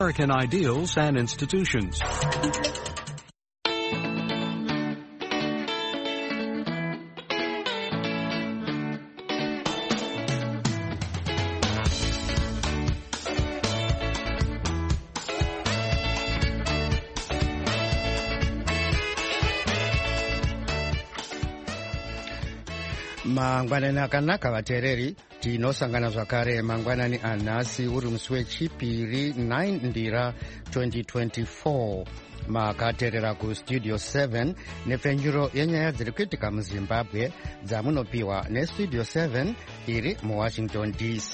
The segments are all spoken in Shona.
American ideals and institutions. Mangwanani akanaka vateereri, tinosangana zvakare mangwanani anhasi uri musi wechipiri 9 ndira 2024. makateerera kustudio 7 nepfenyuro yenyaya dziri kuitika muzimbabwe dzamunopiwa nestudio 7 iri muwashington dc.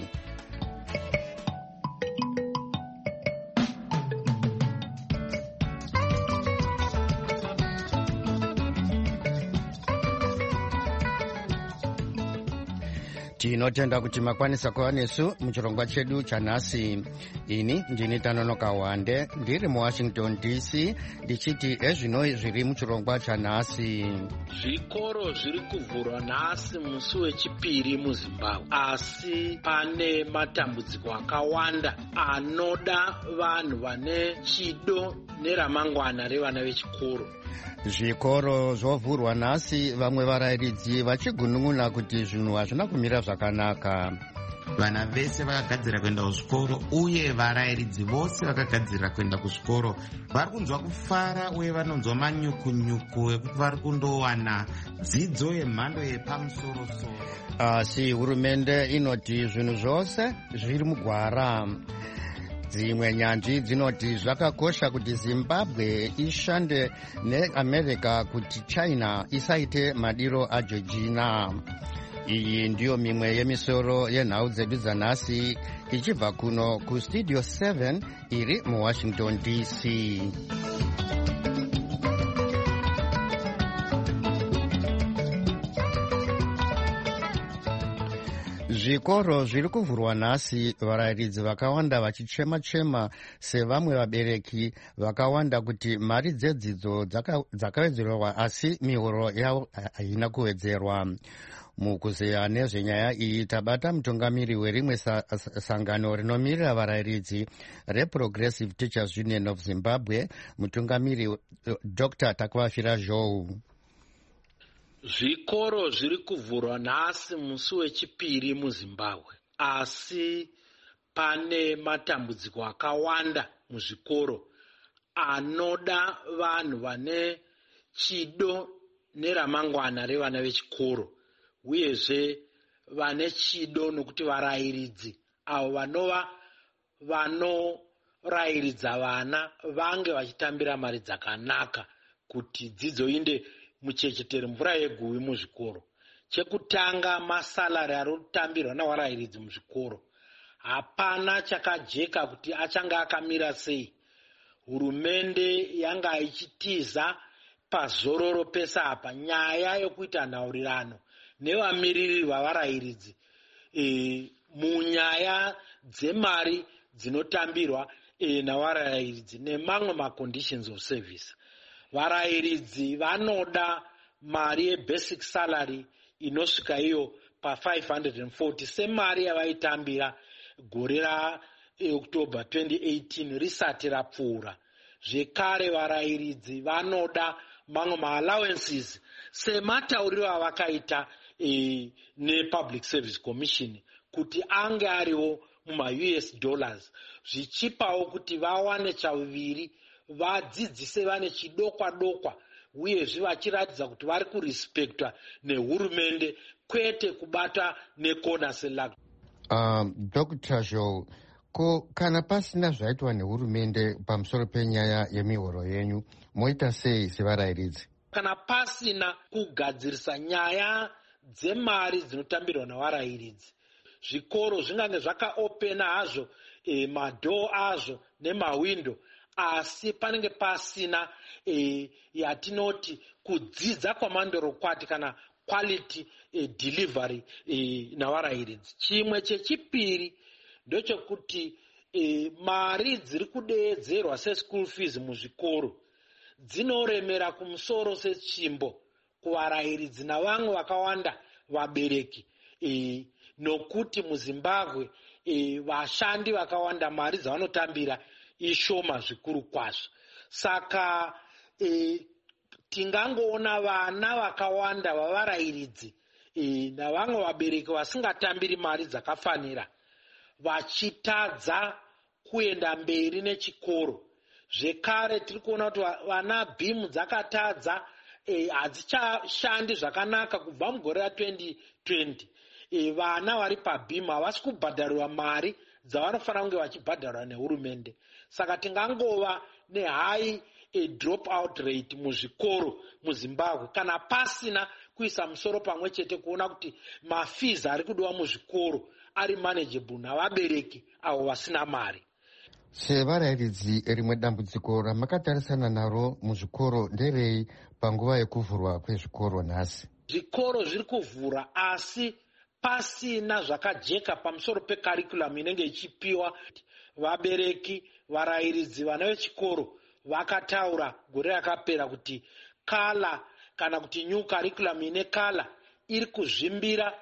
tinotenda kuti makwanisa kuva nesu muchirongwa chedu chanhasi. ini ndini Tanonoka Wande ndiri muwashington dc ndichiti ezvino zviri muchirongwa chanhasi. Zvikoro zviri kuvhurwa nhasi musi wechipiri muzimbabwe, asi pane matambudziko akawanda anoda vanhu vane chido neramangwana revana vechikoro. Zvikoro zvovhurwa nhasi, vamwe varayiridzi vachigunun'una kuti zvinhu hazvina kumira zvakanaka. Vana vese vakagadzira kuenda kuzvikoro uye varayiridzi vose vakagadzirira kuenda kuzvikoro vari kunzwa kufara uye vanonzwa manyukunyuku ekuti vari kundowana dzidzo yemhando yepamusoro-soro. Asi hurumende inoti zvinhu zvose zviri mugwara. Dzimwe nyanzvi dzinoti zvakakosha kuti Zimbabwe ishande neAmerica kuti China isaite madiro aJochina. Iyi ndiyo mimwe yemisoro yenhau dzedu dzanhasi ichibva kuno kustudio 7 iri muwashington dc. Zvikoro zviri kuvhurwa nhasi, varayiridzi vakawanda vachichema-chema sevamwe vabereki vakawanda kuti mari dzedzidzo dzakawedzerwa asi mihoro yavo haina kuwedzerwa. Mukuzeya nezvenyaya iyi tabata mutungamiri werimwe sangano rinomirira varayiridzi reProgressive Teachers Union of Zimbabwe, mutungamiri Dr. Takvafira Zhou. Zvikoro zviri kuvhurwa nhasi musi wechipiri muzimbabwe, asi pane matambudziko akawanda muzvikoro anoda vanhu vane chido neramangwana revana vechikoro, uyezve vane chido nokuti varayiridzi avo vanova vanorayiridza vana vange vachitambira mari dzakanaka kuti dzidzo inde muchechetere mvura yeguvi muzvikoro. Chekutanga, masalari ari kutambirwa navarayiridzi muzvikoro hapana chakajeka kuti achanga akamira sei. Hurumende yanga ichitiza pazororo pese apa nyaya yokuita nhaurirano nevamiriri vavarayiridzi munyaya dzemari dzinotambirwa navarayiridzi nemamwe maconditions of service. Varayiridzi vanoda mari yebasic salary inosvika iyo pa540 semari yavaitambira gore raOctober 2018 risati rapfuura. Zvekare varayiridzi vanoda mamwe maallowances sematauriro avakaita nePublic Service Commission kuti ange ariwo muma-US dollars, zvichipawo kuti vawane chaviviri vadzidzise vane chidokwa-dokwa uyezve vachiratidza kuti vari kurespektwa nehurumende kwete kubata nekona selak. Dr. Zhou, kana pasina zvaitwa nehurumende pamusoro penyaya yemihoro yenyu, moita sei sevarayiridzi? Kana pasina kugadzirisa nyaya dzemari dzinotambirwa navarayiridzi, zvikoro zvingange zvakaopena hazvo madhoo azvo nemawindo, asi panenge pasina yatinoti kudzidza kwamandorokwati kana quality delivery navarayiridzi. Chimwe chechipiri ndechekuti mari dziri kudeedzerwa seschool fees muzvikoro dzinoremera kumusoro sechimbo kuvarayiridzi navamwe vakawanda vabereki, nokuti muzimbabwe vashandi vakawanda mari dzavanotambira ishoma zvikuru kwazvo. Saka tingangoona vana vakawanda vavarayiridzi navamwe vabereki vasingatambiri mari dzakafanira vachitadza kuenda mberi nechikoro. Zvekare tiri kuona kuti vana bhimu dzakatadza hadzichashandi zvakanaka kubva mugore ra2020. Vana vari pabhimu havasi kubhadharwa mari dzavanofanira kunge vachibhadharwa nehurumende. Saka tingangova nehigh drop out rate muzvikoro muZimbabwe kana pasina kuisa musoro pamwe chete kuona kuti mafees ari kudiwa muzvikoro ari manageable navabereki avo vasina mari. Sevarayiridzi rimwe dambudziko ramakatarisana naro muzvikoro nderei panguva yekuvhurwa kwezvikoro nhasi? Zvikoro zviri kuvhura asi pasina zvakajeka pamusoro pekarikuramu inenge ichipiwa. Vabereki, varayiridzi, vana vechikoro vakataura gore rakapera kuti kala kana kuti new curriculum ine kala iri kuzvimbira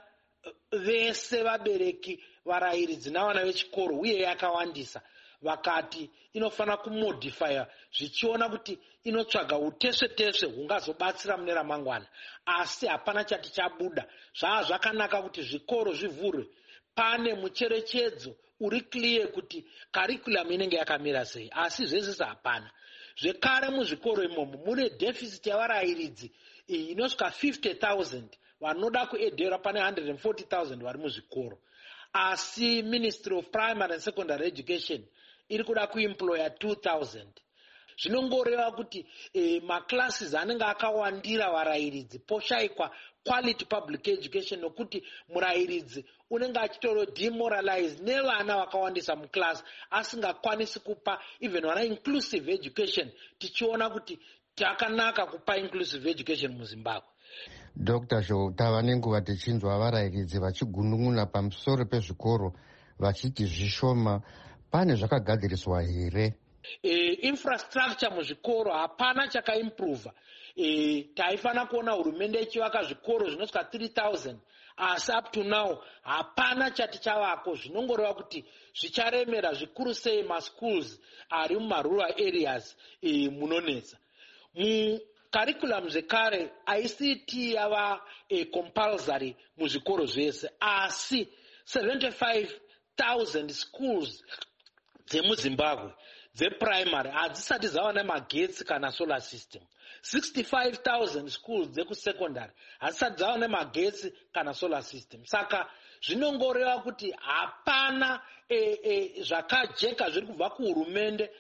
vese vabereki, varayiridzi navana vechikoro uye yakawandisa. Vakati inofanira kumodifya zvichiona kuti inotsvaga utesve-tesve hungazobatsira mune ramangwana, asi hapana chati chabuda. Zvava zvakanaka kuti zvikoro zvivhurwe pane mucherechedzo uri clear kuti curriculum inenge yakamira sei, asi zvese hapana. Zvekare muzvikoro imomo mune deficit yavarayiridzi inosvika 50,000 vanoda kuedhera pane 140,000 vari muzvikoro, asi Ministry of Primary and Secondary Education iri kuda kuemploya 2,000. Zvinongoreva kuti maclasses anenge akawandira varayiridzi poshayikwa quality public education, nokuti murayiridzi unenge achitoro demoralize nevana vakawandisa muclass asingakwanisi kupa even vana inclusive education, tichiona kuti takanaka kupa inclusive education muZimbabwe. Dr. Zhou, tava nenguva tichinzwa varayiridzi vachigunun'una pamusoro pezvikoro vachiti zvishoma. Pane zvakagadziriswa here? Infrastructure muzvikoro hapana chakaimprova. Taifana kuona hurumende ichivaka zvikoro zvinosvika 3,000 asi up to now hapana chati chavako. Zvinongoreva kuti zvicharemera zvikuru sei maschools ari mumarural areas munonetsa. Curriculum zvekare ICT yava compulsory muzvikoro zvese, asi 75,000 schools dzemuZimbabwe dzeprimary hadzisati dzava nemagetsi kana solar system. 65,000 schools dzekusecondary hadzisati dzava nemagetsi kana solar system. Saka zvinongoreva kuti hapana zvakajeka zviri kubva kuhurumende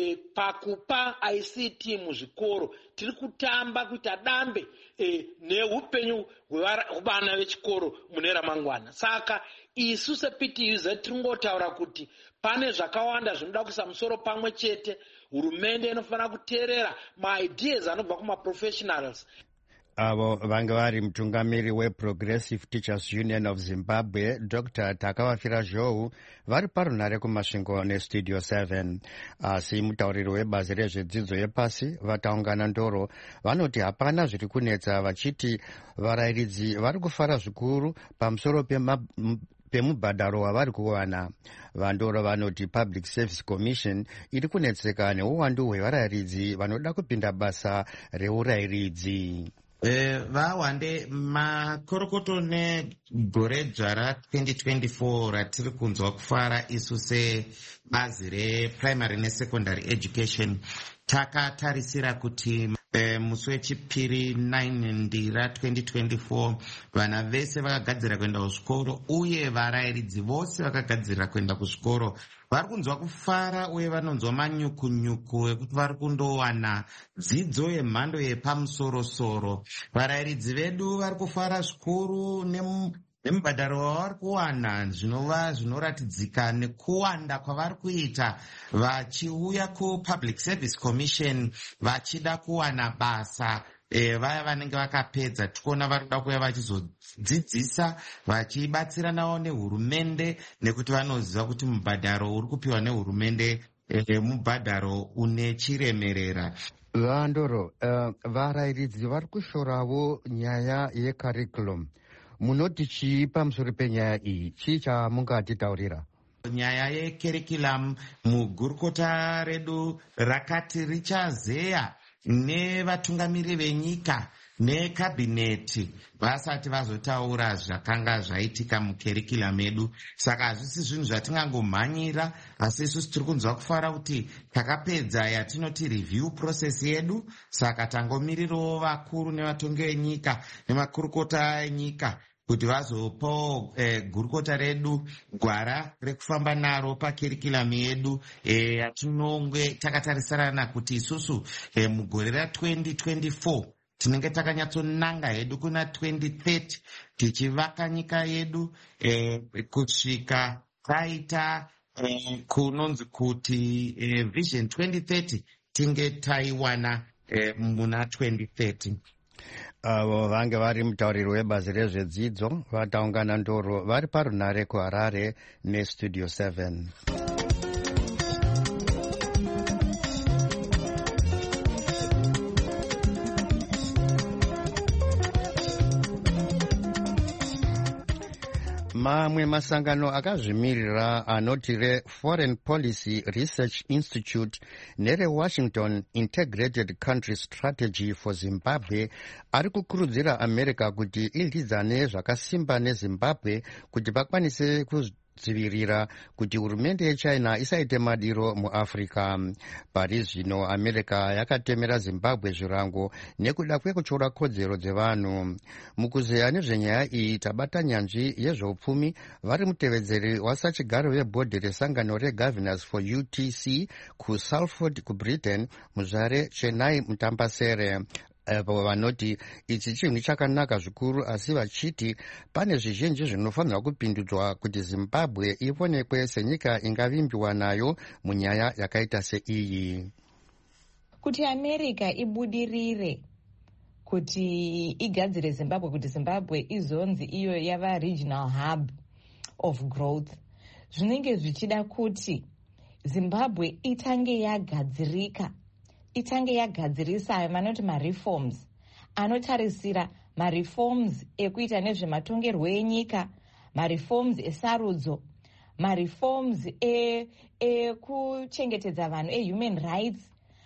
pakupa ICT muzvikoro. Tiri kutamba kuita dambe neupenyu hwevana vechikoro mune ramangwana. Saka isu sePTUZ tiringotaura kuti pane zvakawanda zvinoda kuisa musoro pamwe chete. Hurumende inofanira kuteerera maideas anobva kumaprofessionals. Avo vanga vari mutungamiri weProgressive Teachers Union of Zimbabwe, Dr. Takavafira Zhou, vari parunhare kumasvingo neStudio 7. Asi mutauriri webazi rezvedzidzo yepasi vataungana ndoro vanoti hapana zviri kunetsa, vachiti varayiridzi vari kufara zvikuru pamusoro pemubhadharo wavari kuwana. Vandoro vanoti Public Service Commission iri kunetseka neuwandu hwevarayiridzi vanoda kupinda basa reurayiridzi. Vawande makorokoto negore dzva ra2024 ratiri kunzwa kufara isu sebazi reprimary nesecondary education takatarisira kuti musi wechipiri 9 ndira 2024 vana vese vakagadzira kuenda kuzvikoro uye varayiridzi vose vakagadzirira kuenda kuzvikoro vari kunzwa kufara uye vanonzwa manyukunyuku ekuti vari kundowana dzidzo yemhando yepamusorosoro. Varayiridzi vedu vari kufara zvikuru nemubhadharo wavari kuwana zvinova zvinoratidzika nekuwanda kwavari kuita vachiuya kuPublic Service Commission vachida kuwana basa. Vaya vanenge vakapedza tikuona vari kuda kuuya vachizodzidzisa vachibatsiranawo nehurumende nekuti vanoziva kuti mubhadharo uri kupiwa nehurumende mubhadharo une chiremerera. Vandoro, varayiridzi vari kushorawo nyaya yecurriculum. Munoti chii pamusoro penyaya iyi? Chii chamungatitaurira? Nyaya yekerikulamu mugurukota redu rakati richazeya nevatungamiri venyika nekabhineti vasati vazotaura zvakanga zvaitika mukerikulamu edu. Saka hazvisi zvinhu zvatingangomhanyira, asi isusu tiri kunzwa kufara kuti takapedza yatinoti review process yedu. Saka tangomirirawo vakuru nevatongi venyika nemakurukota enyika kuti vazopawo gurukota redu gwara rekufamba naro pakerikulamu yedu yatinonge takatarisirana kuti isusu mugore ra2024 tinenge takanyatsonanga hedu kuna 2030 tichivaka nyika yedu kusvika taita kunonzi kuti vision 2030 tinge taiwana muna 2030. Avo vange vari mutauriri webazi rezvedzidzo vataungana ndoro vari parunare kuHarare nestudio 7. Mamwe masangano akazvimirira anoti reForeign Policy Research Institute nereWashington Integrated Country Strategy for Zimbabwe ari kukurudzira America kuti idyidzane zvakasimba neZimbabwe kuti vakwanise kudzivirira kuti hurumende yeChina isaite madiro muAfrica. Pari zvino America yakatemera Zimbabwe zvirango nekuda kwekuchora kodzero dzevanhu. Mukuzeya nezvenyaya iyi tabata nyanzvi yezveupfumi vari mutevedzeri wasachigaro webhodhi resangano reGovernors for UTC kuSalford kuBritain, muzvare Chennai Mutambasere. Avo vanoti ichi chinhu chakanaka zvikuru, asi vachiti pane zvizhinji zvinofanirwa kupindudzwa kuti Zimbabwe ionekwe senyika ingavimbiwa nayo munyaya yakaita seiyi. Kuti America ibudirire kuti igadzire Zimbabwe, kuti Zimbabwe izonzi iyo yava regional hub of growth, zvinenge zvichida kuti Zimbabwe itange yagadzirika, itange yagadzirisa manoti mareforms anotarisira mareforms ekuita nezvematongerwo enyika, mareforms esarudzo, mareforms ekuchengetedza vanhu ehuman rights,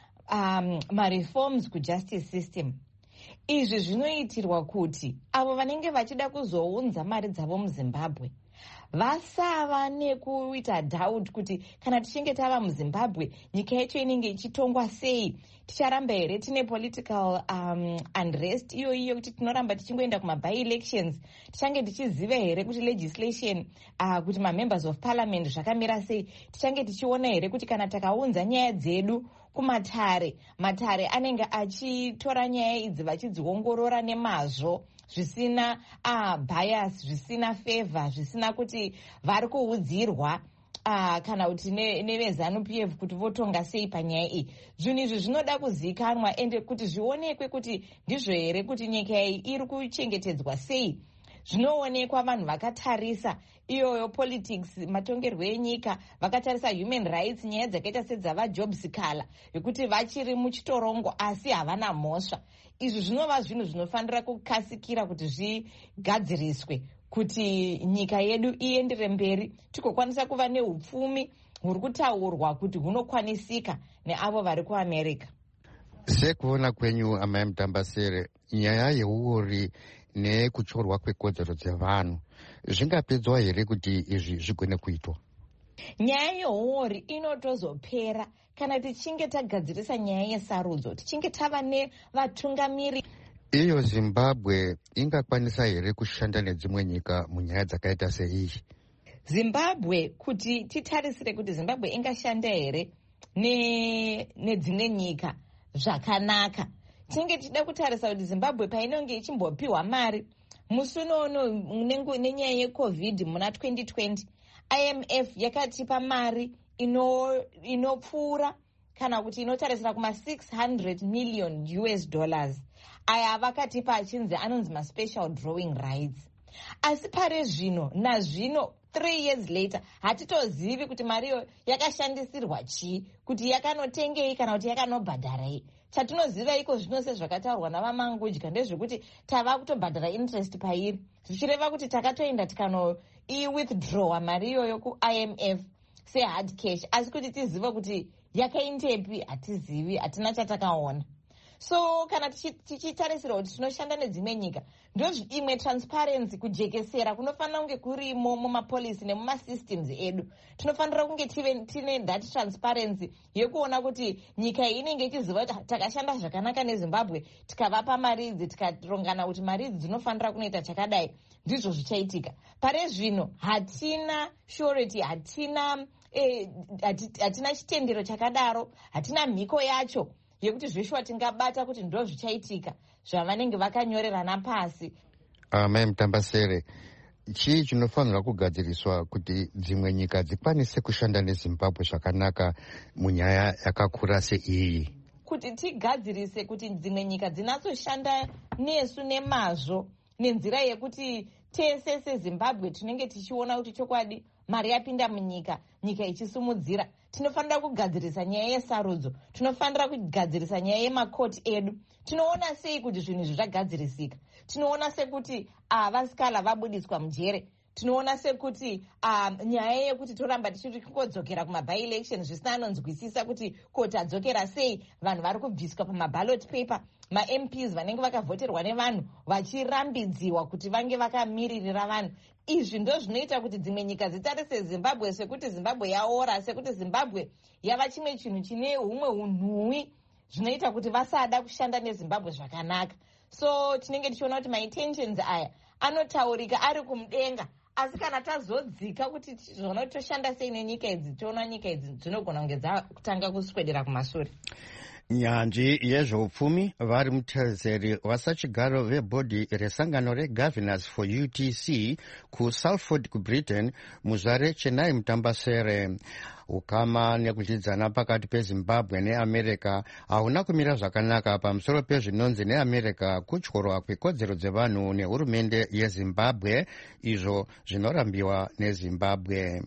mareforms kujustice system. Izvi zvinoitirwa kuti avo vanenge vachida kuzounza mari dzavo muZimbabwe vasava nekuita doubt kuti kana tichinge tava muZimbabwe nyika yacho inenge ichitongwa sei, ticharamba here tine political unrest iyo kuti tinoramba tichingoenda kuma-by-elections, tichange tichiziva here kuti legislation kuti ma-members of parliament zvakamira sei, tichange tichiona here kuti kana takaunza nyaya dzedu kumatare, matare anenge achitora nyaya idzi vachidziongorora nemazvo zvisina bias, zvisina favor, zvisina kuti vari kuudzirwa kana kuti neveZANU-PF kuti votonga sei panyaya iyi. Zvinhu izvi zvinoda kuzikanwa ende kuti zvionekwe kuti ndizvo here kuti nyika iyi iri kuchengetedzwa sei. Zvinoonekwa vanhu vakatarisa iyoyo politics, matongerwo enyika, vakatarisa human rights, nyaya dzakaita sedzava Job Sikala yekuti vachiri muchitorongo asi havana mhosva. Izvi zvinova zvinhu zvinofanira kukasikira kuti zvigadziriswe kuti nyika yedu iendere mberi, tikokwanisa kuva neupfumi huri kutaurwa kuti hunokwanisika neavo vari kuAmerica. Sekuona kwenyu amai Mutambasere, nyaya yeuri nekuchorwa kwekodzero dzevanhu zvingapedzwa here kuti izvi zvigone kuitwa? Nyaya yehuori inotozopera kana tichinge tagadzirisa nyaya yesarudzo, tichinge tava nevatungamiri. Iyo Zimbabwe ingakwanisa here kushanda nedzimwe nyika munyaya dzakaita seiyi? Zimbabwe, kuti titarisire kuti Zimbabwe ingashanda here nedzimwe nyika zvakanaka, tinenge tichida kutarisa kuti Zimbabwe painenge ichimbopiwa mari musi unono nenyaya yeCovid muna 2020, IMF yakatipa mari inopfuura kana kuti inotarisira kuma$600 million aya vakatipa achinzi anonzi ma-special drawing rights. Asi pare zvino nazvino 3 years later hatitozivi kuti mariyo yakashandisirwa chii, kuti yakanotengei kana kuti yakanobhadharai. Chatinoziva iko zvino sezvakataurwa navamangudya ndezvekuti tava kutobhadhara interest pairi, zvichireva kuti takatoenda iwithdrawa mari iyoyo kuIMF sehard cash, asi kuti tizive kuti yakaindepi hatizivi, hatina chatakaona. So kana tichitarisira kuti tinoshanda nedzimwe nyika, ndo imwe transparency, kujekesera kunofanira kunge kurimo mumapolisi nemumasystems edu. Tinofanira kunge tine that transparency yekuona kuti nyika iyi inenge ichiziva kuti takashanda zvakanaka neZimbabwe, tikavapa mari idzi, tikarongana kuti mari idzi dzinofanira kunoita chakadai, ndizvo zvichaitika. Pare zvino hatina surety, hatina chitendero chakadaro, hatina mhiko yacho yekuti zveshuwa tingabata kuti ndo zvichaitika zvavanenge vakanyorerana pasi. Mai Mutambasere, chii chinofanira kugadziriswa kuti dzimwe nyika dzikwanise kushanda neZimbabwe zvakanaka munyaya yakakura seiyi? Kuti tigadzirise kuti dzimwe nyika dzinatsoshanda nesu nemazvo, nenzira yekuti tese seZimbabwe tinenge tichiona kuti chokwadi mari yapinda munyika, nyika ichisumudzira. Tinofanira kugadzirisa nyaya yesarudzo, tinofanira kugadzirisa nyaya yemakoti edu. Tinoona sei kuti zvinhu izvi zvagadzirisika? Tinoona sekuti vasikala vabudiswa mujere. Tinoona sekuti nyaya yekuti toramba tichiri kungodzokera kuma-by-elections zvisina anonzwisisa kuti koti adzokera sei, vanhu vari kubviswa pama-ballot paper, ma-MPs vanenge vakavhoterwa nevanhu vachirambidziwa kuti vange vakamiririra vanhu. Izvi ndo zvinoita kuti dzimwe nyika dzitarise Zimbabwe sekuti Zimbabwe yaora, sekuti Zimbabwe yava chimwe chinhu chine humwe unhuwi, zvinoita kuti vasada kushanda neZimbabwe zvakanaka. So tinenge tichiona kuti ma-intentions aya anotaurika ari kumudenga, asi kana tazodzika kuti zvona kuti toshanda sei nenyika idzi, toona nyika idzi dzinogona kunge dzakutanga kuswedera kumashure. Nyanzvi yezveupfumi vari mutezeri wasachigaro vebhodhi resangano regovernors for UTC kuSalford kuBritain, muzvare Chenai Mutambasere. Ukama nekudyidzana pakati peZimbabwe neAmerica hauna kumira zvakanaka pamusoro pezvinonzi neAmerica kutyorwa kwekodzero dzevanhu nehurumende yeZimbabwe, izvo zvinorambiwa neZimbabwe.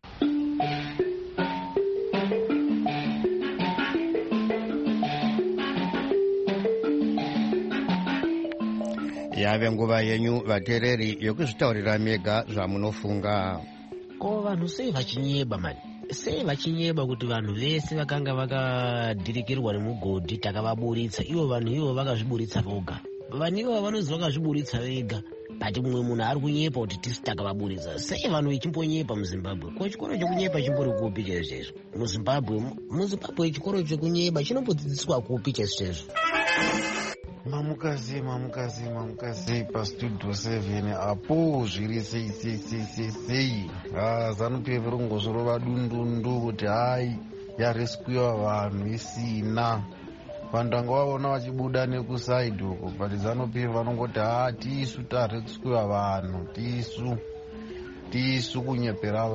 Yave nguva yenyu vateereri yokuzvitaurira mega zvamunofunga. Ko vanhu sei vachinyeba mani? Sei vachinyeba kuti vanhu vese vakanga vakadhirikirwa nemugodhi takavaburitsa, ivo vanhu ivo vakazviburitsa voga. Vanhu ivo vanozi vakazviburitsa vega, pati mumwe munhu ari kunyepa kuti tisi takavaburitsa. Sei vanhu ichimbonyepa muZimbabwe? Ko chikoro chekunyepa chimbori kupi chaizvo? Muzimbabwe chikoro chekunyeba chinombodzidziswa kupi chaizvo? Mamukazi pastudio 7 apo zviri sei ZANU-PF rongozvorova dundundu kuti hai yaresikuiwa vanhu isina. Vanhu tanga vaona vachibuda nekusaidi uko, but ZANU-PF vanongoti tisu taresikuiwa vanhu, tisu kunyepera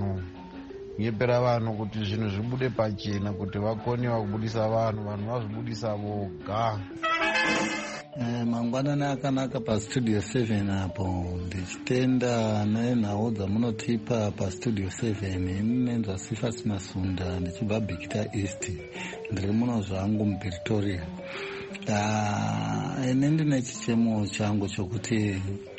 vanhu kuti zvinhu zvibude pachena, kuti vakoniwa kubudisa vanhu vazvibudisa voga. Mangwanani akanaka pastudio 7 apo, ndichitenda nenhau dzamunotipa pastudio 7. Inenza Sifas Masunda, ndichibva Bikita East, ndiri muno zvangu muPretoria. Ine ndine chichemo changu chokuti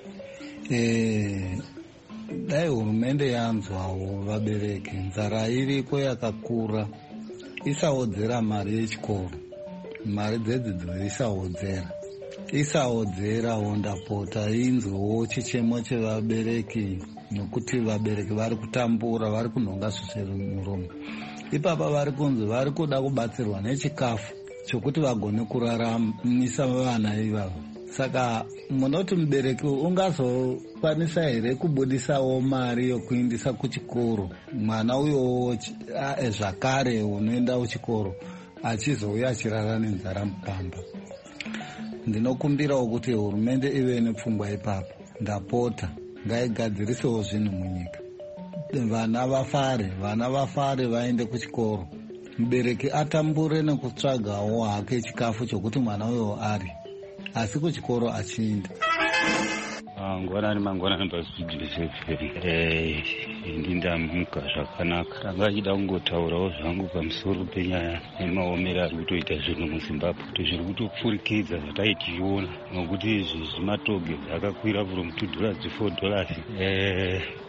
dai hurumende yanzwawo vabereki, nzara iriko yakakura, isaodzera mari yechikoro, mari dzedzidzo isaodzerawo, ndapota inzwewo chichemo chevabereki, nokuti vabereki vari kutambura, vari kunhonga zvose muromo. Ipapa vari kunzi vari kuda kubatsirwa nechikafu chokuti vagone kuraramisa vana ivavo. Saka munoti mubereki ungazokwanisa here kubudisawo mari yokuindisa kuchikoro mwana uyowo zvakare unoenda kuchikoro achizouya achirara nenzara mupamba? Ndinokumbirawo kuti hurumende ive nepfungwa ipapo, ndapota ngaigadzirisewo zvinhu munyika, vana vafare vaende kuchikoro, mubereki atambure nekutsvagawo hake chikafu chokuti mwana uyo ari, asi kuchikoro achienda. Mangwanani pastudio 7 ndindamuka zvakanaka. Tanga achida kungotaurawo zvangu pamusoro penyaya yemaomero ari kutoita zvinhu muZimbabwe, kuti zviri kutopfurikidza zvataitiona, nokuti izvi zvimatoge zvakakwira from $2 to $4.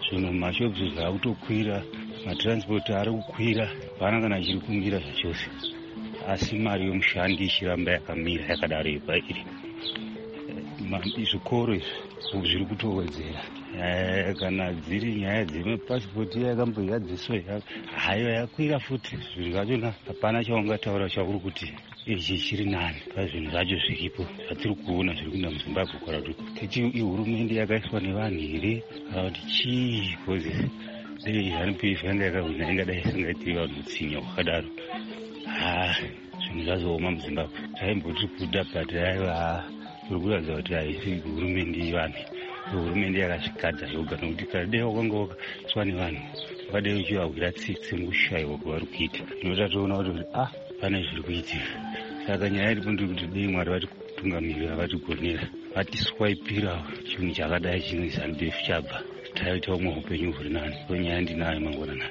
Zvino mashops zvaakutokwira, matransport ari kukwira, hapana kana chiri kumira zvachose. Asi mari yomushandi ichiramba yakamira yakadaro iri. Zvikoro izvi zviri kutowedzera. Kana dziri nyaya dzemapasipoti yakamboyadziswa hayo yakwira futi. Zvinhu zvachona hapana chaungataura chauri kuti ichi chiri nani pazvinhu zvacho zviripo zvatiri kuona zviri kuenda muZimbabwe kura kuti tichi hurumende yakaiswa nevanhu here kana kuti chii? Because ZANU-PF yanga yakahwina ingadai isingaitiri vanhu mutsinya wakadaro. Zvinhu zvazooma muZimbabwe. Taimboti kuda but aiwa tiri kuratidza kuti haisi hurumende yevanhu. Hurumende yakazvikadza yoga nokuti kana dai wakanga wakaiswa nevanhu wakadai uchivahwira tsitsi mukushayiwa kwavari kuita. Tinota toona kuti pane zviri kuitika. Saka nyaya iripo ndekuti dei Mwari vatitungamirira vatigonera vatiswaipirawo chinhu chakadai chine ZANU-PF chabva taita umwe upenyu huri nani. Nyaya ndinayo mangwanani.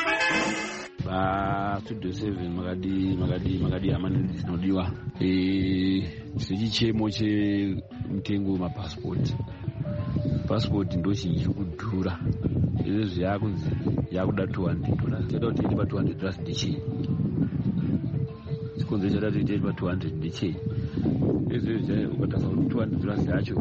Studio 7 makadi amani dzinodiwa sechichemo chemutengo wemapasipoti. Pasipoti ndo chinhu chiri kudhura. Izvi zvakunzi yakuda $200. Toda kuti iri pa$200 ndechii? Chikonzo chada kuti iri pa$200 ndechii? Izvi ukatasa kuti $200 yacho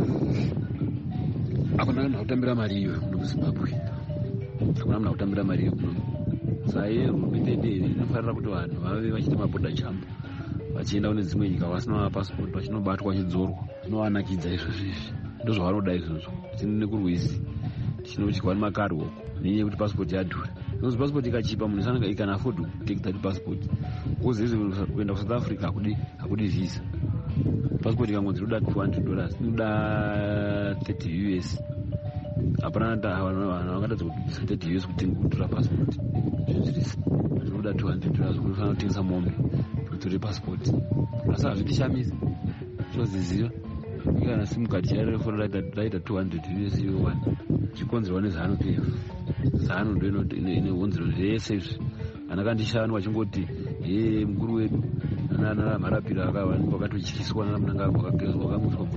hakuna munhu akutambira mari iyo muno muZimbabwe. Hakuna munhu akutambira mari iyo muno. Saye hurumende inofarira kuti vanhu vave vachiita maboda jump vachienda kune dzimwe nyika vasina mapasipoti vachinobatwa chidzorwa. Zvinowanakidza izvozvo. Ndozvavanoda izvozvo. Tinone kurwizi chinotyiwa nemakarwo nenyaya yekuti pasipoti yadhura. Nokuti pasipoti ikachipa munhu sananga ikana afford kutake that passport. Uzezi kuenda kuSouth Africa hakudi visa. Passport ikangonzi inoda $200 inoda $30. Hapana vanhu vangatadza kuti $30 kutora passport. Zvinoda $200 kufanira kutengesa mombe kutore passport. Asi hazvitishamisi. Zvoziziva. Kana simu card chairefona raita $200 yowana chikonzerwa neZANU-PF. ZANU ndo ine hunziro zvese izvi. Anakandishanu vachingoti mukuru wedu ana marapiro wakatotyiswa namunanga wakamuswa.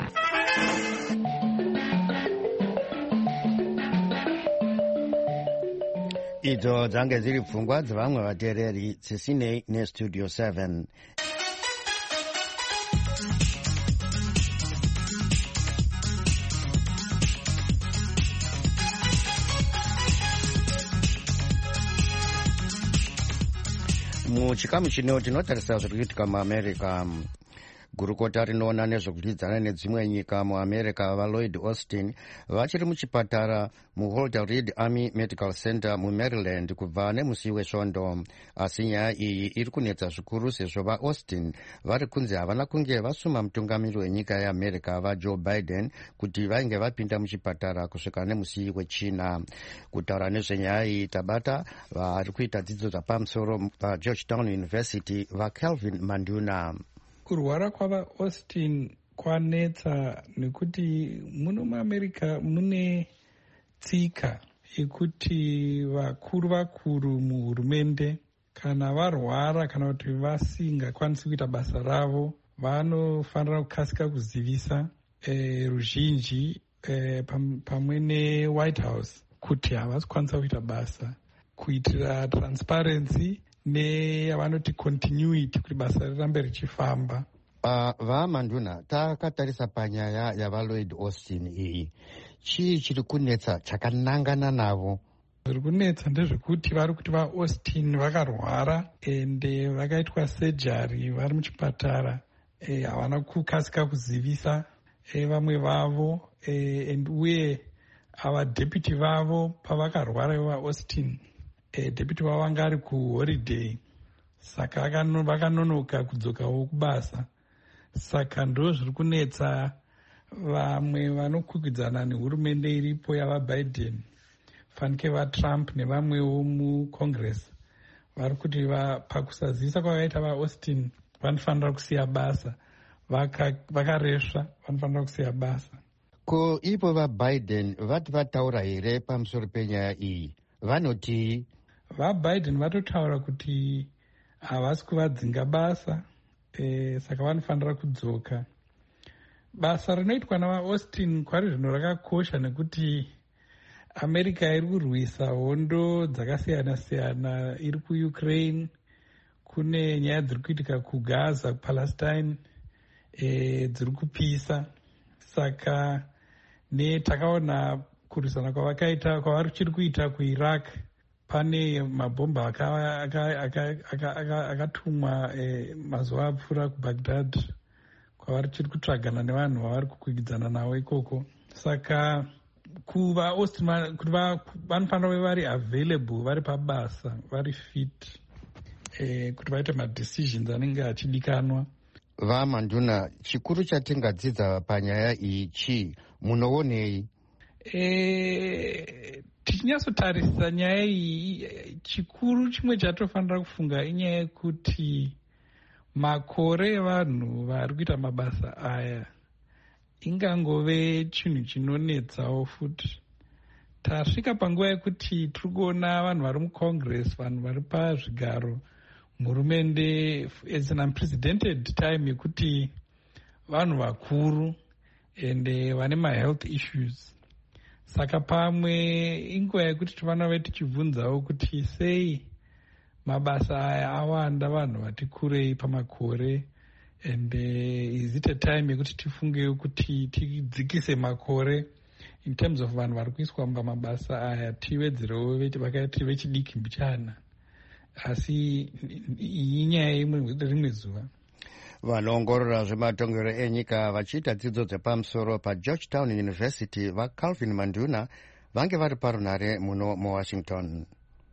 Idzo dzange dziri pfungwa dzevamwe vateereri dzisinei neStudio 7. Muchikamu chino tinotarisa zviri kuitika muAmerica. Gurukota rinoona nezvekudyidzana nedzimwe nyika muAmerica vaLloyd Austin vachiri muchipatara muWalter Reed Army Medical Center muMaryland kubva nemusi wesvondo. Asi nyaya iyi iri kunetsa zvikuru sezvo vaAustin vari kunzi havana kunge vasuma mutungamiri wenyika yeAmerica vaJoe Biden kuti vainge vapinda muchipatara kusvika nemusi wechina. Kutaura nezvenyaya iyi tabata vari kuita dzidzo dzapamusoro paGeorgetown University vaCalvin Manduna. Kurwara kwavaAustin kwanetsa nekuti muno muAmerica mune tsika yekuti vakuru muhurumende kana varwara kana kuti vasingakwanisi kuita basa ravo vanofanira kukasika kuzivisa ruzhinji pamwe neWhite House kuti havasi kukwanisa kuita basa kuitira transparency neyavanoti continuity kuti basa rirambe richifamba. VaManduna, takatarisa panyaya yavaLloyd Austin iyi, chii chiri kunetsa chakanangana navo? Zviri kunetsa ndezvekuti vari kuti vaAustin vakarwara ende vakaitwa surgery vari muchipatara. Havana kukasika kuzivisa vamwe vavo uye ava deputy vavo pavakarwara vaAustin. Deputy wavo vanga ari kuholiday, saka vakanonoka kudzokawo kubasa. Saka ndo zviri kunetsa vamwe vanokwikwidzana nehurumende iripo yavaBiden, fanike vaTrump nevamwewo muCongress. Vari kuti pakusazivisa kwavaita vaAustin vanofanira kusiya basa, vakaresva vanofanira kusiya basa. Ko ipo vaBiden vati vataura here pamusoro penyaya iyi? Vanoti vaBiden vatotaura kuti havasi kuvadzinga basa, saka vanofanira kudzoka. Basa rinoitwa navaAustin kwari zvino rakakosha nekuti america iri kurwisa hondo dzakasiyana-siyana, iri kuukraine, kune nyaya dziri kuitika kugaza, kupalestine, dziri kupisa. Saka takaona kurwisana kwavachiri kuita kuiraq, pane mabhomba akatumwa mazuva apfuura kubaghdad, kwavari chiri kutsvagana nevanhu vavari kukwikwidzana navo ikoko. Saka kuvaAustin kuti vanofanira kuve vari available, vari pabasa, vari fit kuti vaite madecisions anenge achidikanwa. Vamanduna, chikuru chatingadzidza panyaya iyi munoonei? Tichinyatsotarisa nyaya iyi, chikuru chimwe chatofanira kufunga inyaya yekuti makore evanhu vari kuita mabasa aya ingangove chinhu chinonetsawo futi. Tasvika panguva yekuti tiri kuona vanhu vari mucongress, vanhu vari pazvigaro muhurumende, as an unprecedented time yekuti vanhu vakuru ende vane mahealth issues. Saka pamwe inguva yekuti tofanira kuve tichibvunzawo kuti sei mabasa aya awanda vanhu vati kurei pamakore, and is it a time yekuti tifungewo kuti tidzikise makore in terms of vanhu vari kuiswa pamabasa aya, tiwedzerewo vakaiti vechidiki mbichana. Asi inyaya imwe rimwe zuva. Vanoongorora zvematongero enyika vachiita dzidzo dzepamusoro paGeorgetown University vaCalvin Manduna vange vari parunare muno muWashington.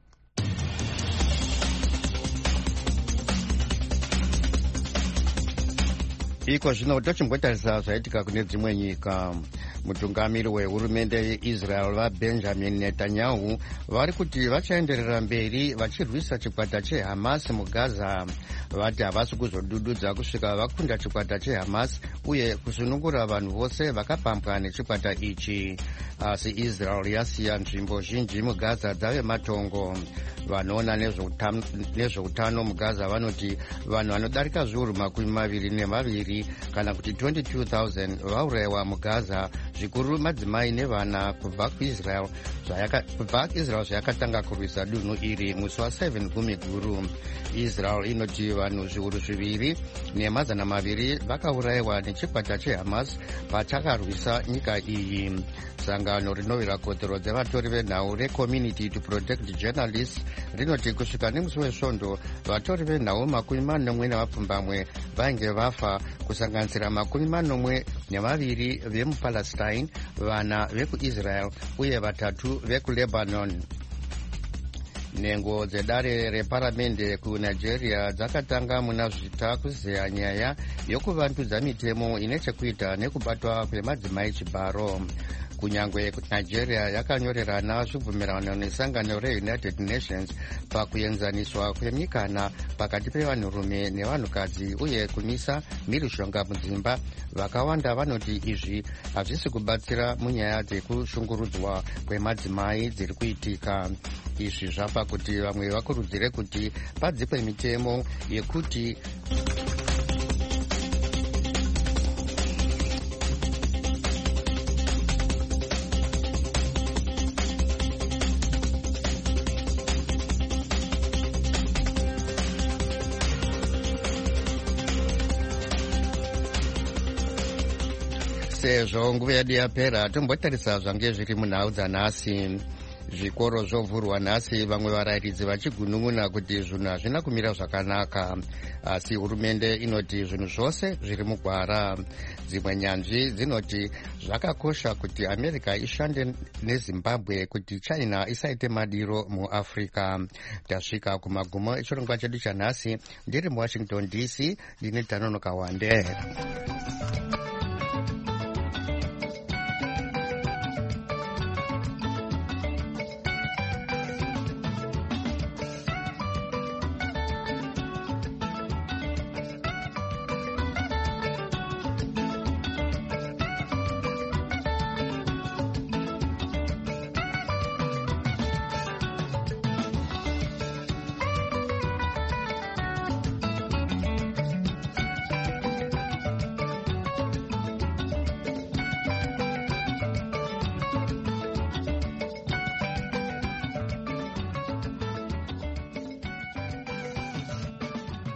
Iko zvino tochimbotarisa zvaitika kune dzimwe nyika. Mutungamiri wehurumende yeIsrael vaBenjamin Netanyahu vari kuti vachaenderera mberi vachirwisa chikwata cheHamas muGaza. Vati havasi kuzodududza kusvika vakunda chikwata cheHamas uye kusunungura vanhu vose vakapambwa nechikwata ichi. Asi Israel yasiya nzvimbo zhinji muGaza dzave matongo. Vanoona nezveutano muGaza vanoti vanhu vanodarika zviuru 22 kana kuti 22,000 vaurayiwa muGaza, zvikuru madzimai nevana kubva kuIsrael zvayakatanga kurwisa dunhu iri musi wa7 Gumiguru. Israel inoti vanhu zviuru 2,200 vakaurayiwa nechikwata cheHamas pachakarwisa nyika iyi. Sangano rinovira kodzero dzevatori venhau reCommunity to Protect Journalists rinoti kusvika nemusi wesvondo vatori venhau 42 vainge vafa, kusanganisira 42 vemupalestine, vana vekuIsrael uye 3 vekuLebanon. Nhengo dzedare reparamende kuNigeria dzakatanga muna zvita kuzeya nyaya yokuvandudza mitemo ine chekuita nekubatwa kwemadzimai chibaro. Kunyangwe Nigeria yakanyorerana zvibvumirano nesangano reUnited Nations pakuenzaniswa kwemikana pakati pevanhurume nevanhukadzi uye kumisa mhirizhonga mudzimba, vakawanda vanoti izvi hazvisi kubatsira munyaya dzekushungurudzwa kwemadzimai dziri kuitika. Izvi zvapa kuti vamwe vakurudzire kuti padzikwe mitemo yekuti sezvo nguva yedu yapera tombotarisa zvange zviri munhau dzanhasi. Zvikoro zvovhurwa nhasi, vamwe varayiridzi vachigunun'una kuti zvinhu hazvina kumira zvakanaka, asi hurumende inoti zvinhu zvose zviri mugwara. Dzimwe nyanzvi dzinoti zvakakosha kuti America ishande neZimbabwe kuti China isaite madiro muAfrica. Tasvika kumagumo echirongwa chedu chanhasi. Ndiri muWashington DC, ndine Tanonoka Wande.